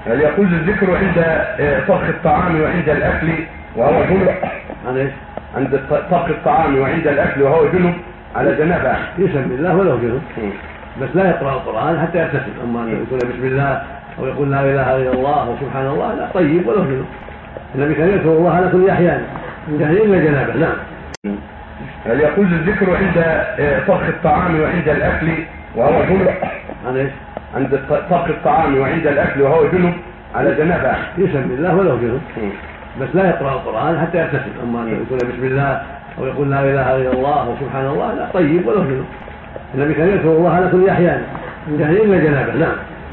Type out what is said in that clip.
هل يجوز الذكر عند طبخ الطعام وعند الأكل وهو جنب؟ عند طبخ الطعام وعند الأكل وهو جنب على جنابه يسمي الله ولو جنب، بس لا يقرأ القرآن حتى يغتسل. أما أن يقول بسم الله أو يقول لا إله إلا الله وسبحان الله لا، طيب ولو جنب. النبي كان يذكر الله على كل أحيان يعني إلا جنابه. نعم. هل يجوز الذكر عند طبخ الطعام وعند الأكل وهو جنب؟ عند طبخ الطعام وعند الأكل وهو جنب على جنابه يسمي الله ولو جنب، بس لا يقرأ القرآن حتى يغتسل. أما أن يقول بسم الله أو يقول لا إله إلا الله وسبحان الله لا، طيب ولو جنب. النبي كان يذكر الله على كل أحيان يعني إلا جنابه. نعم.